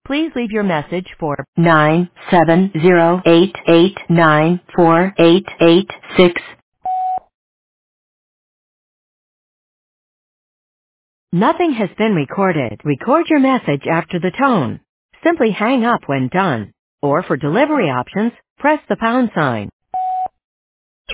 Please leave your message for 97088948886. Nothing has been recorded. Record your message after the tone. Simply hang up when done. Or for delivery options, press the pound sign.